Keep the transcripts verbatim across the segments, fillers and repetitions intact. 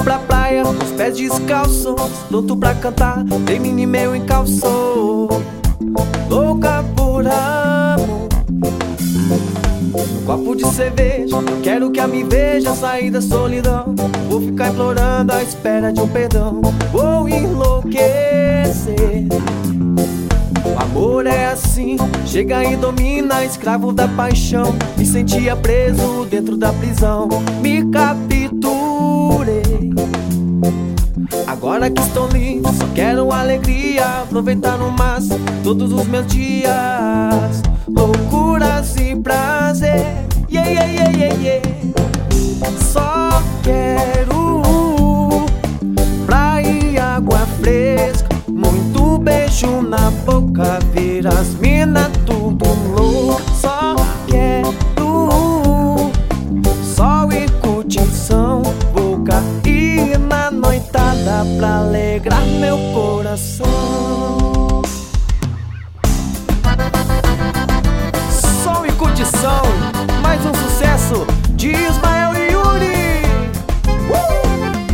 pra praia, os pés descalços, pronto pra cantar, termine meu encalço. Louca por amor, um copo de cerveja, eu quero que a me veja sair da solidão. Vou ficar implorando à espera de um perdão. Vou enlouquecer. O amor é assim, chega e domina, escravo da paixão. Me sentia preso dentro da prisão, me capturei. Agora que estou livre, só quero alegria, aproveitar no máximo todos os meus dias. Loucuras e prazer, yeah, yeah, yeah, yeah, yeah. Só quero praia e água fresca, muito beijo na boca, ver as mina tudo louco. Só quero sol e curtição, vou cair na noitada pra alegrar meu coração. Sol e curtição, mais um sucesso de Ismael e Yuri. uh!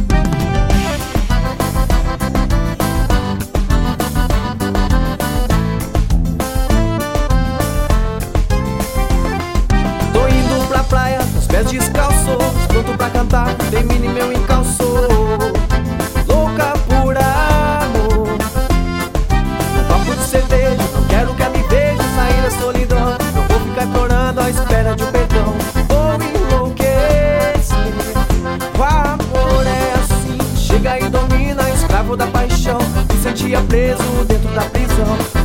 Tô indo pra praia, os pés descalços, pronto pra cantar, termine meu encalço. Louca por amor, um copo de cerveja, não quero que ela me veja sair da solidão. Não vou ficar implorando à espera de um perdão. Vou enlouquecer. O amor é assim, chega e domina, escravo da paixão. Me sentia preso dentro da prisão.